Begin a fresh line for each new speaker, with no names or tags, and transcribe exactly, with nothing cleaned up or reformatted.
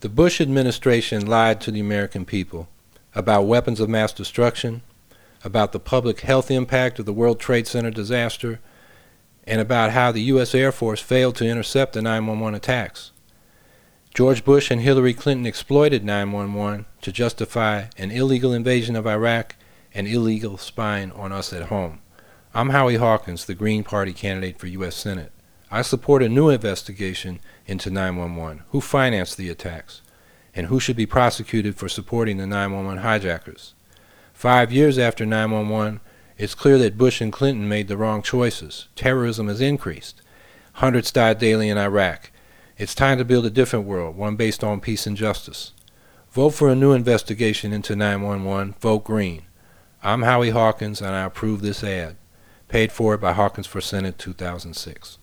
The Bush administration lied to the American people about weapons of mass destruction, about the public health impact of the World Trade Center disaster, and about how the U S Air Force failed to intercept the nine one one attacks. George Bush and Hillary Clinton exploited nine one one to justify an illegal invasion of Iraq and illegal spying on us at home. I'm Howie Hawkins, the Green Party candidate for U S Senate. I support a new investigation into nine one one, who financed the attacks, and who should be prosecuted for supporting the nine one one hijackers. Five years after nine one one, it's clear that Bush and Clinton made the wrong choices. Terrorism has increased. Hundreds died daily in Iraq. It's time to build a different world, one based on peace and justice. Vote for a new investigation into nine one one. Vote Green. I'm Howie Hawkins, and I approve this ad. Paid for by Hawkins for Senate two thousand six.